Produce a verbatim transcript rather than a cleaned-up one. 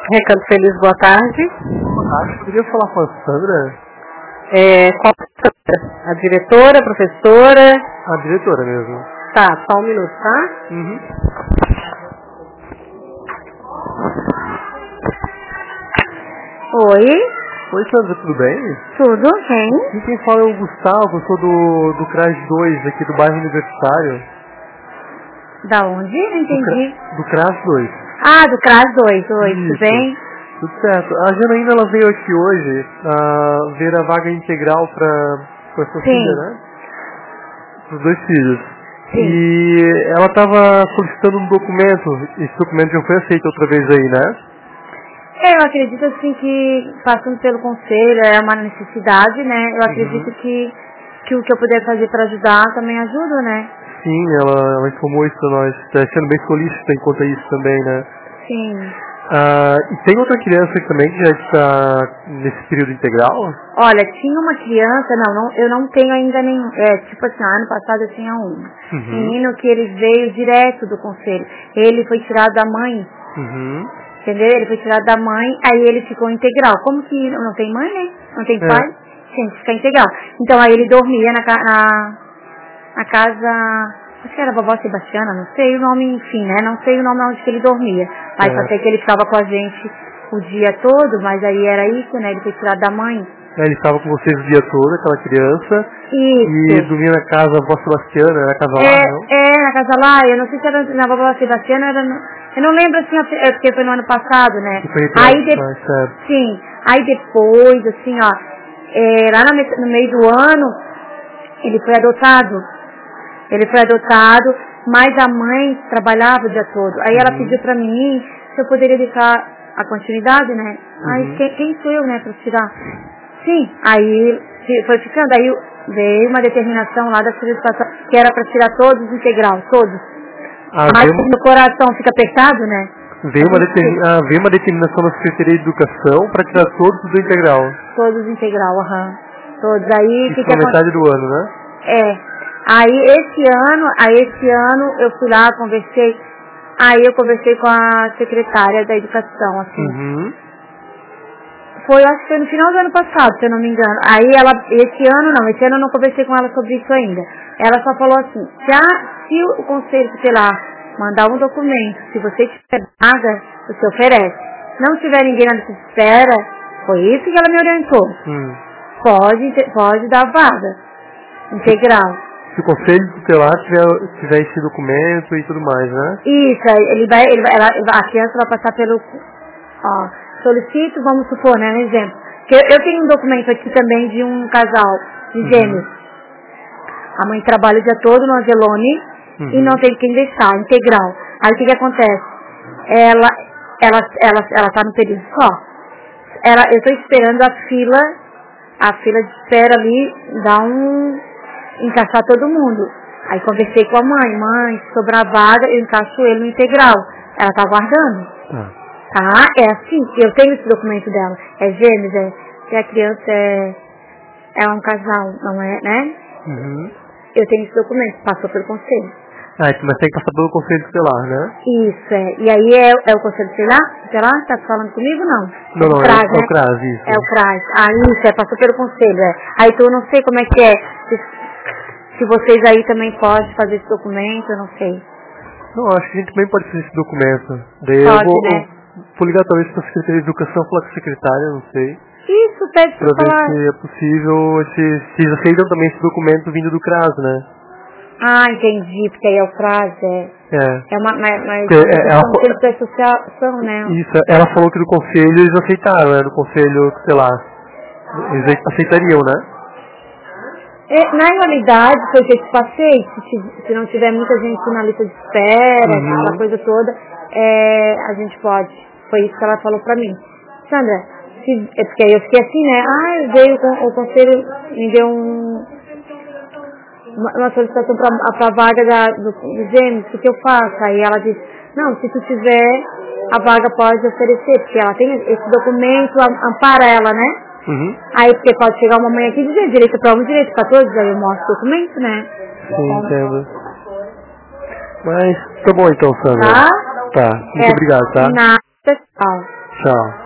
Recanto Feliz, boa tarde. Boa tarde, poderia falar com a Sandra? É, qual a diretora, a professora? A diretora mesmo. Tá, só um minuto, tá? Uhum. Oi? Oi, Sandra, tudo bem? Tudo, quem? E quem fala é o Gustavo, eu sou do, do C R A S dois, aqui do bairro Universitário. Da onde? Não entendi. Do C R A S dois. Ah, do C R A S dois. Oi, Isso. tudo bem? Tudo certo. A Janaína, ela veio aqui hoje a ver a vaga integral para sua Sim. filha, né? Para os dois filhos. Sim. E ela estava solicitando um documento. Esse documento já foi aceito outra vez aí, né? Eu acredito assim que, passando pelo conselho, é uma necessidade, né? Eu acredito Uhum. que, que o que eu puder fazer para ajudar também ajuda, né? Sim, ela, ela informou isso para nós. Está sendo bem solícita enquanto a isso também, né? Sim. Ah, e tem outra criança aqui também que já está nesse período integral? Olha, tinha uma criança, não, não eu não tenho ainda nenhum, é, tipo assim, ano passado eu tinha um Uhum. menino que ele veio direto do conselho, ele foi tirado da mãe, Uhum. entendeu? Ele foi tirado da mãe, aí ele ficou integral, como que não tem mãe, né? Não tem É. pai? Sim, fica integral. Então aí ele dormia na, ca- na, na casa, acho que era vovó Sebastiana, não sei o nome, enfim, né? Não sei o nome onde que ele dormia, mas É. até que ele ficava com a gente o dia todo, mas aí era isso, né? Ele foi tirado da mãe. É, ele estava com vocês o dia todo, aquela criança, e Isso. dormia na casa da avó Sebastiana, na casa lá, É, não? é, na casa lá, eu não sei se era na vovó Sebastiana, era no, eu não lembro assim, é porque foi no ano passado, né? Que foi Aí retirado, de, ah, certo. sim, aí depois, assim, ó, é, lá no, me- no meio do ano, ele foi adotado. Ele foi adotado, mas a mãe trabalhava o dia todo. Aí ela Uhum. pediu pra mim se eu poderia deixar a continuidade, né? Aí Uhum. quem, quem sou eu, né, pra tirar? Sim, aí fi- foi ficando, aí veio uma determinação lá da solicitação que era pra tirar todos integral, todos. Ah, Mas veio, meu coração fica apertado, né? veio, uma A gente determin, ah, veio uma determinação da Secretaria de Educação para tirar todos do integral. todos integral, aham. Todos. Aí o que Isso que na aconteceu? metade do ano, né? É. Aí esse ano, aí esse ano eu fui lá, conversei, aí eu conversei com a secretária da educação, assim. Uhum. Foi, acho que foi no final do ano passado, se eu não me engano. Aí ela, esse ano não, esse ano eu não conversei com ela sobre isso ainda. Ela só falou assim, se, a, se o conselho tutelar mandar um documento, se você tiver vaga, você oferece. Se não tiver ninguém na lista de espera, foi isso que ela me orientou. Hum. Pode, pode dar vaga integral. Se o conselho tutelar tiver, tiver esse documento e tudo mais, né? Isso, aí ele vai, ele vai ela, a criança vai passar pelo, ó, solicito, vamos supor, né, um exemplo. Que eu, eu tenho um documento aqui também de um casal de gêmeos. Uhum. A mãe trabalha o dia todo no Angelone Uhum. e não tem quem deixar, integral. Aí o que que acontece? Ela, ela, ela, ela tá no período só. Ela, eu tô esperando a fila, a fila de espera ali, dar um, encaixar todo mundo. Aí conversei com a mãe, mãe, se sobrar vaga, eu encaixo ele no integral. Ela tá aguardando. Ah. Tá? É assim, eu tenho esse documento dela. É gêmeos, é, se a criança é, é um casal, não é, né? Uhum. Eu tenho esse documento, passou pelo conselho. Ah, mas tem que passar pelo conselho tutelar, né? Isso, é. E aí é, é o conselho tutelar? Tutelar? Tá falando comigo, não? Não, É não, o é, CRAS, é o né? C R A S, isso. É o CRAS. Ah, isso, é, passou pelo conselho, é. Aí então eu não sei como é que é. Se, se vocês aí também podem fazer esse documento, eu não sei. Não, acho que a gente também pode fazer esse documento. Daí Pode, eu vou, né? eu vou ligar talvez para a Secretaria de Educação, falar com a secretária, não sei. Isso, pede Para pra ver falar. se é possível, se, se eles aceitam também esse documento vindo do C R A S, né? Ah, entendi, porque aí é o CRAS, é. É. É uma, mas, mas Porque, é, ela, é centro de associação, né? isso, ela falou que do conselho eles aceitaram, né? Do conselho tutelar. Eles aceitariam, né? É, na realidade, foi o que eu te passei, se, ti- se não tiver muita gente na lista de espera, Uhum. aquela coisa toda, é, a gente pode. Foi isso que ela falou pra mim. Sandra, se, é porque aí eu fiquei assim, né? Ah, veio com, o conselho, me deu um, uma, uma solicitação pra, pra vaga da, do, do gêmeos, o que eu faço? Aí ela disse, não, se tu tiver, a vaga pode oferecer, porque ela tem esse documento, am- ampara ela, né? Uhum. Aí porque pode chegar uma mãe aqui e dizer direito para um, direito para todos, aí eu mostro o documento, né? Sim, entendo. Mas tá bom então, Sandra. Tá? Tá. Muito É, obrigado, tá? na pessoal. Tchau.